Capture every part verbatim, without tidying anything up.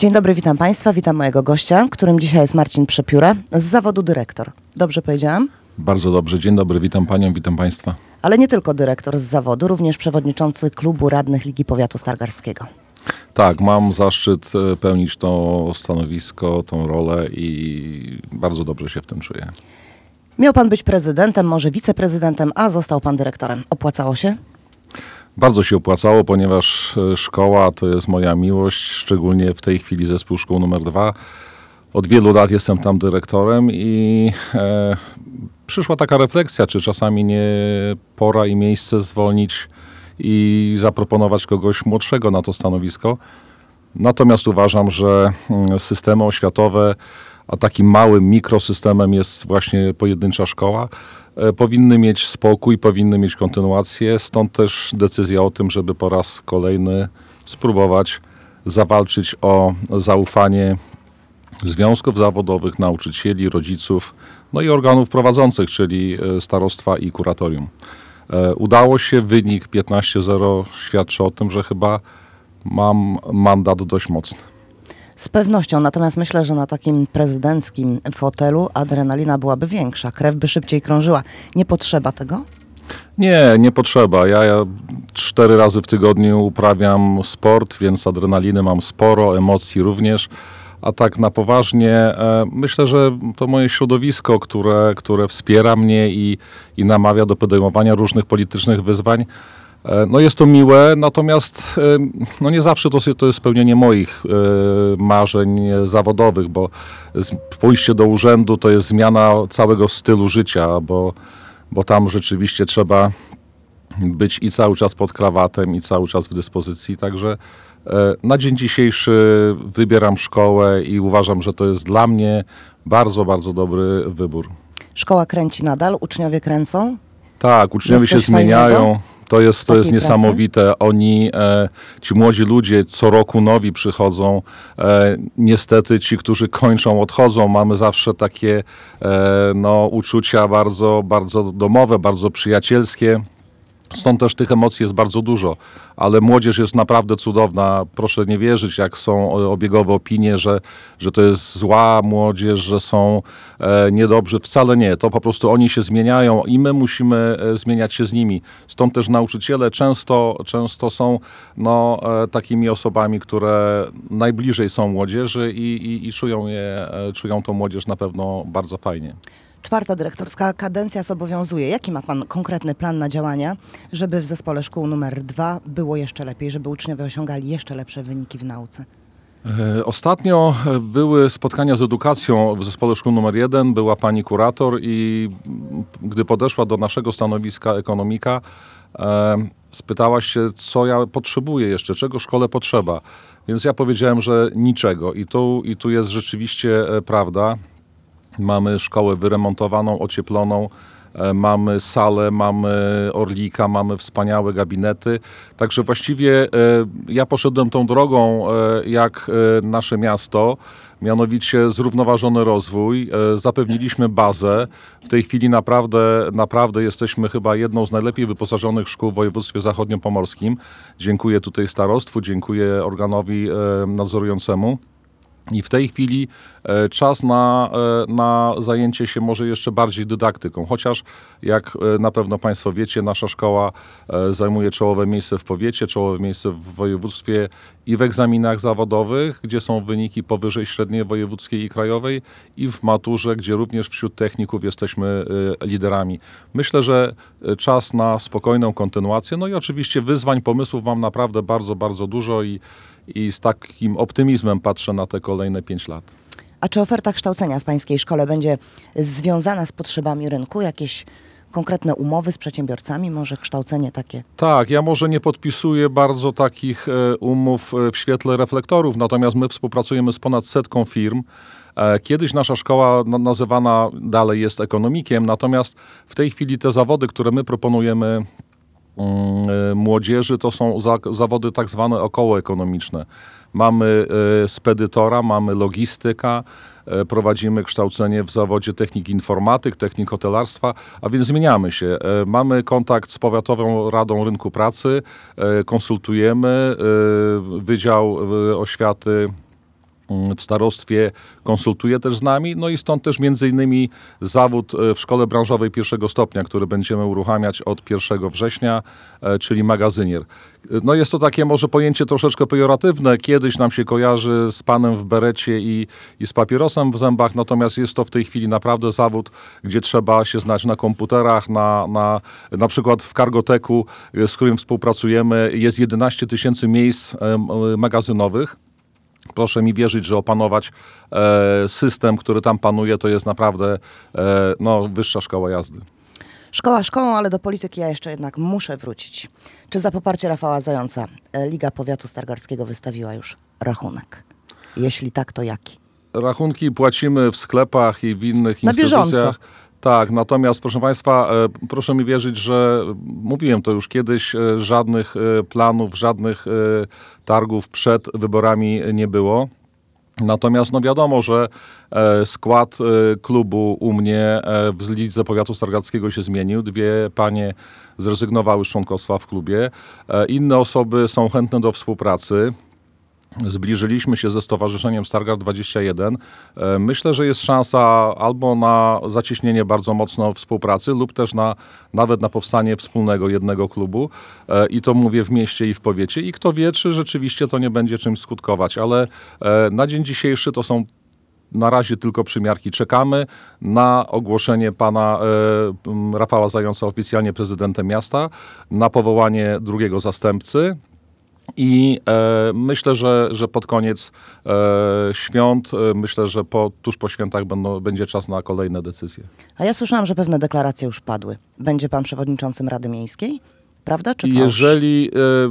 Dzień dobry, witam Państwa, witam mojego gościa, którym dzisiaj jest Marcin Przepióra z zawodu dyrektor. Dobrze powiedziałam? Bardzo dobrze. Dzień dobry, witam Panią, witam Państwa. Ale nie tylko dyrektor z zawodu, również przewodniczący Klubu Radnych Ligi Powiatu Stargardzkiego. Tak, mam zaszczyt pełnić to stanowisko, tą rolę i bardzo dobrze się w tym czuję. Miał Pan być prezydentem, może wiceprezydentem, a został Pan dyrektorem. Opłacało się? Bardzo się opłacało, ponieważ szkoła to jest moja miłość, szczególnie w tej chwili zespół szkół numer dwa. Od wielu lat jestem tam dyrektorem i e, przyszła taka refleksja, czy czasami nie pora i miejsce zwolnić i zaproponować kogoś młodszego na to stanowisko. Natomiast uważam, że systemy oświatowe, a takim małym mikrosystemem jest właśnie pojedyncza szkoła, e, powinny mieć spokój, powinny mieć kontynuację. Stąd też decyzja o tym, żeby po raz kolejny spróbować zawalczyć o zaufanie związków zawodowych, nauczycieli, rodziców, no i organów prowadzących, czyli starostwa i kuratorium. E, udało się, wynik piętnaście zero świadczy o tym, że chyba mam mandat dość mocny. Z pewnością, natomiast myślę, że na takim prezydenckim fotelu adrenalina byłaby większa, krew by szybciej krążyła. Nie potrzeba tego? Nie, nie potrzeba. Ja, ja cztery razy w tygodniu uprawiam sport, więc adrenaliny mam sporo, emocji również. A tak na poważnie, e, myślę, że to moje środowisko, które, które wspiera mnie i, i namawia do podejmowania różnych politycznych wyzwań, e, no jest to miłe, natomiast e, no nie zawsze to, to jest spełnienie moich e, marzeń zawodowych, bo z, pójście do urzędu to jest zmiana całego stylu życia, bo, bo tam rzeczywiście trzeba być i cały czas pod krawatem, i cały czas w dyspozycji, także na dzień dzisiejszy wybieram szkołę i uważam, że to jest dla mnie bardzo, bardzo dobry wybór. Szkoła kręci nadal, uczniowie kręcą? Tak, uczniowie Jest się coś zmieniają. fajnego To jest, to jest takiej niesamowite. Oni, e, ci młodzi ludzie co roku nowi przychodzą. E, niestety ci, którzy kończą, odchodzą. Mamy zawsze takie e, no, uczucia bardzo, bardzo domowe, bardzo przyjacielskie. Stąd też tych emocji jest bardzo dużo, ale młodzież jest naprawdę cudowna. Proszę nie wierzyć, jak są obiegowe opinie, że, że to jest zła młodzież, że są e, niedobrzy. Wcale nie. To po prostu oni się zmieniają i my musimy e, zmieniać się z nimi. Stąd też nauczyciele często, często są no, e, takimi osobami, które najbliżej są młodzieży i, i, i czują, je, e, czują tą młodzież na pewno bardzo fajnie. Czwarta dyrektorska kadencja zobowiązuje. Jaki ma Pan konkretny plan na działania, żeby w zespole szkół numer dwa było jeszcze lepiej, żeby uczniowie osiągali jeszcze lepsze wyniki w nauce? Ostatnio były spotkania z edukacją w zespole szkół numer jeden, była pani kurator i gdy podeszła do naszego stanowiska ekonomika, e, spytała się, co ja potrzebuję jeszcze, czego szkole potrzeba. Więc ja powiedziałem, że niczego i tu, i tu jest rzeczywiście prawda. Mamy szkołę wyremontowaną, ocieploną, e, mamy salę, mamy orlika, mamy wspaniałe gabinety. Także właściwie e, ja poszedłem tą drogą e, jak e, nasze miasto, mianowicie zrównoważony rozwój. E, zapewniliśmy bazę. W tej chwili naprawdę, naprawdę jesteśmy chyba jedną z najlepiej wyposażonych szkół w województwie zachodniopomorskim. Dziękuję tutaj starostwu, dziękuję organowi e, nadzorującemu. I w tej chwili e, czas na, e, na zajęcie się może jeszcze bardziej dydaktyką. Chociaż, jak e, na pewno Państwo wiecie, nasza szkoła e, zajmuje czołowe miejsce w powiecie, czołowe miejsce w województwie i w egzaminach zawodowych, gdzie są wyniki powyżej średniej wojewódzkiej i krajowej, i w maturze, gdzie również wśród techników jesteśmy e, liderami. Myślę, że czas na spokojną kontynuację. No i oczywiście wyzwań, pomysłów mam naprawdę bardzo, bardzo dużo i I z takim optymizmem patrzę na te kolejne pięć lat. A czy oferta kształcenia w Pańskiej szkole będzie związana z potrzebami rynku? Jakieś konkretne umowy z przedsiębiorcami? Może kształcenie takie? Tak, ja może nie podpisuję bardzo takich e, umów e, w świetle reflektorów, natomiast my współpracujemy z ponad setką firm. E, kiedyś nasza szkoła no, nazywana dalej jest ekonomikiem, natomiast w tej chwili te zawody, które my proponujemy młodzieży, to są za, zawody tak zwane okołoekonomiczne. Mamy e, spedytora, mamy logistyka, e, prowadzimy kształcenie w zawodzie technik informatyk, technik hotelarstwa, a więc zmieniamy się. E, mamy kontakt z Powiatową Radą Rynku Pracy, e, konsultujemy, e, Wydział e, Oświaty w starostwie konsultuje też z nami, no i stąd też między innymi zawód w szkole branżowej pierwszego stopnia, który będziemy uruchamiać od pierwszego września, czyli magazynier. No jest to takie może pojęcie troszeczkę pejoratywne, kiedyś nam się kojarzy z panem w berecie i, i z papierosem w zębach, natomiast jest to w tej chwili naprawdę zawód, gdzie trzeba się znać na komputerach, na, na, na przykład w Cargoteku, z którym współpracujemy, jest jedenaście tysięcy miejsc magazynowych. Proszę mi wierzyć, że opanować e, system, który tam panuje, to jest naprawdę e, no, wyższa szkoła jazdy. Szkoła szkołą, ale do polityki ja jeszcze jednak muszę wrócić. Czy za poparcie Rafała Zająca Liga Powiatu Stargardzkiego wystawiła już rachunek? Jeśli tak, to jaki? Rachunki płacimy w sklepach i w innych Na instytucjach. bieżąco. Tak, natomiast proszę Państwa, e, proszę mi wierzyć, że mówiłem to już kiedyś, e, żadnych e, planów, żadnych e, targów przed wyborami nie było. Natomiast no wiadomo, że e, skład e, klubu u mnie e, w Lidze Powiatu Stargardzkiego się zmienił. Dwie panie zrezygnowały z członkostwa w klubie. E, inne osoby są chętne do współpracy. Zbliżyliśmy się ze Stowarzyszeniem Stargard dwadzieścia jeden. E, Myślę, że jest szansa albo na zacieśnienie bardzo mocno współpracy lub też na, nawet na powstanie wspólnego jednego klubu. E, I to mówię w mieście i w powiecie. I kto wie, czy rzeczywiście to nie będzie czymś skutkować. Ale e, na dzień dzisiejszy to są na razie tylko przymiarki. Czekamy na ogłoszenie pana e, Rafała Zająca oficjalnie prezydentem miasta, na powołanie drugiego zastępcy. I e, myślę, że, że pod koniec e, świąt, e, myślę, że po, tuż po świętach będą, będzie czas na kolejne decyzje. A ja słyszałam, że pewne deklaracje już padły. Będzie pan przewodniczącym Rady Miejskiej? Prawda czy fałsz? Jeżeli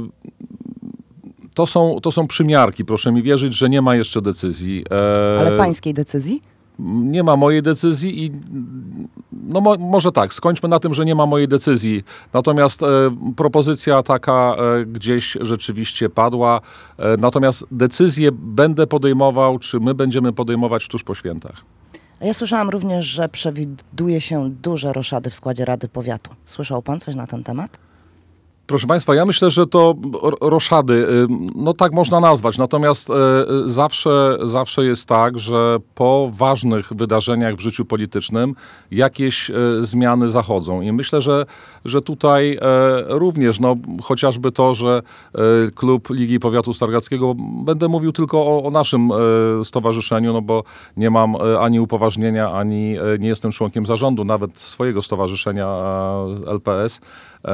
e, to, są, to są przymiarki, proszę mi wierzyć, że nie ma jeszcze decyzji. E, Ale pańskiej decyzji? Nie ma mojej decyzji i no mo, może tak, skończmy na tym, że nie ma mojej decyzji. Natomiast e, propozycja taka e, gdzieś rzeczywiście padła. E, natomiast decyzję będę podejmował, czy my będziemy podejmować tuż po świętach. A ja słyszałam również, że przewiduje się duże roszady w składzie Rady Powiatu. Słyszał pan coś na ten temat? Proszę Państwa, ja myślę, że to roszady, no tak można nazwać, natomiast zawsze, zawsze jest tak, że po ważnych wydarzeniach w życiu politycznym jakieś zmiany zachodzą i myślę, że, że tutaj również, no chociażby to, że klub Ligi Powiatu Stargardzkiego, będę mówił tylko o, o naszym stowarzyszeniu, no bo nie mam ani upoważnienia, ani nie jestem członkiem zarządu, nawet swojego stowarzyszenia L P S.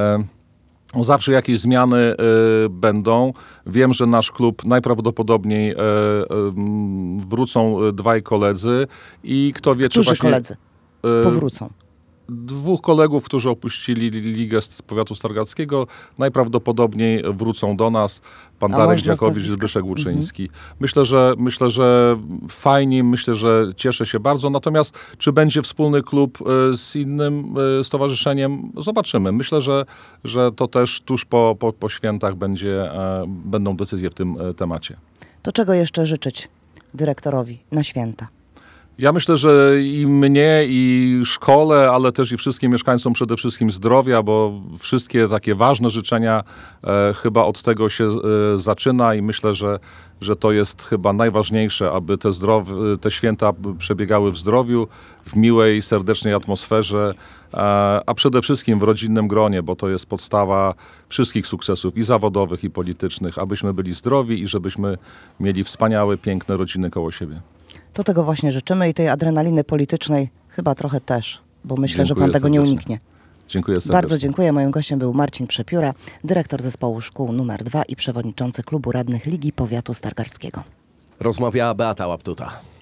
Zawsze jakieś zmiany y, będą. Wiem, że nasz klub najprawdopodobniej y, y, wrócą dwaj koledzy i kto wie, Którzy czy właśnie... koledzy powrócą? Dwóch kolegów, którzy opuścili Ligę z Powiatu Stargardzkiego, najprawdopodobniej wrócą do nas. Pan A Darek można z Dziakowicz, nazwiska? Zbyszek Łuczyński. Mhm. Myślę, że, myślę, że fajnie, myślę, że cieszę się bardzo. Natomiast czy będzie wspólny klub z innym stowarzyszeniem? Zobaczymy. Myślę, że, że to też tuż po, po, po świętach będzie, będą decyzje w tym temacie. To czego jeszcze życzyć dyrektorowi na święta? Ja myślę, że i mnie, i szkole, ale też i wszystkim mieszkańcom przede wszystkim zdrowia, bo wszystkie takie ważne życzenia e, chyba od tego się e, zaczyna i myślę, że, że to jest chyba najważniejsze, aby te, zdrow, te święta przebiegały w zdrowiu, w miłej, serdecznej atmosferze, e, a przede wszystkim w rodzinnym gronie, bo to jest podstawa wszystkich sukcesów i zawodowych, i politycznych, abyśmy byli zdrowi i żebyśmy mieli wspaniałe, piękne rodziny koło siebie. To tego właśnie życzymy i tej adrenaliny politycznej chyba trochę też, bo myślę, Dziękuję że pan tego serdecznie. nie uniknie. Dziękuję serdecznie. Bardzo dziękuję. Moim gościem był Marcin Przepióra, dyrektor zespołu szkół numer dwa i przewodniczący klubu radnych Ligi Powiatu Stargardzkiego. Rozmawiała Beata Łaptuta.